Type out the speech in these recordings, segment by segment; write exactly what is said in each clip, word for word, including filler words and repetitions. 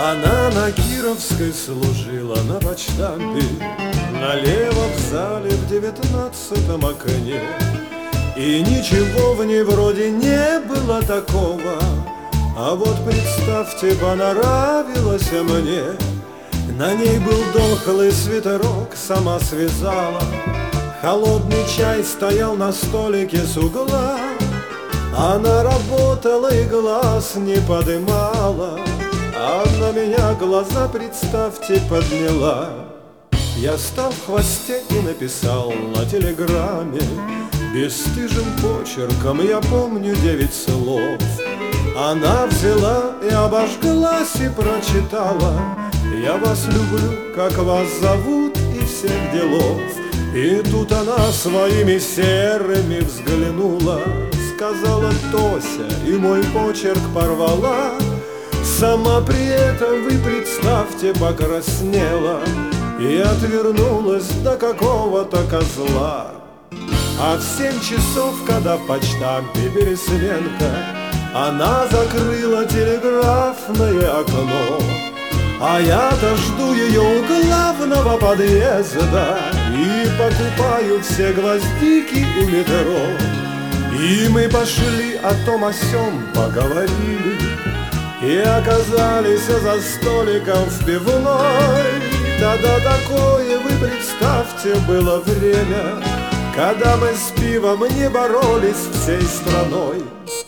Она на Кировской служила на почтампе, налево в зале в девятнадцатом окне. И ничего в ней вроде не было такого, а вот представьте, понравилась мне. На ней был дохлый свитерок, сама связала. Холодный чай стоял на столике с угла. Она работала и глаз не подымала, а на меня глаза, представьте, подняла. Я стал в хвосте и написал на телеграмме бесстыжим почерком, я помню, девять слов. Она взяла и обожглась и прочитала: я вас люблю, как вас зовут, и всех делов. И тут она своими серыми взглянула, сказала: Тося, и мой почерк порвала. Сама при этом, вы представьте, покраснела и отвернулась до какого-то козла. А в семь часов, когда в почтампе пересменка, она закрыла телеграфное окно. А я-то жду ее у главного подъезда и покупаю все гвоздики у метро. И мы пошли о том о сём поговорили и оказались за столиком в пивной. Тогда такое, вы представьте, было время, когда мы с пивом не боролись всей страной.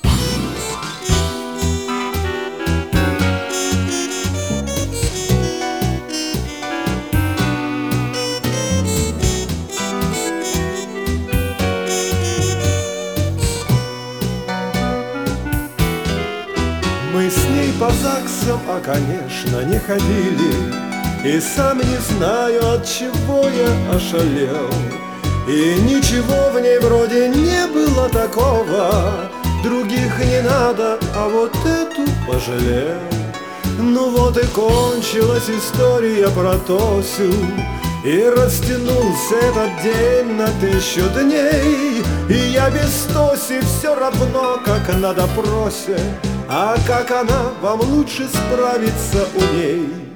Мы с ней по ЗАГСам, а, конечно, не ходили, и сам не знаю, от чего я ошалел. И ничего в ней вроде не было такого, других не надо, а вот эту пожалел. Ну вот и кончилась история про Тосю, и растянулся этот день на тысячу дней. И я без Тоси все равно, как на допросе, а как она, вам лучше справиться у ней.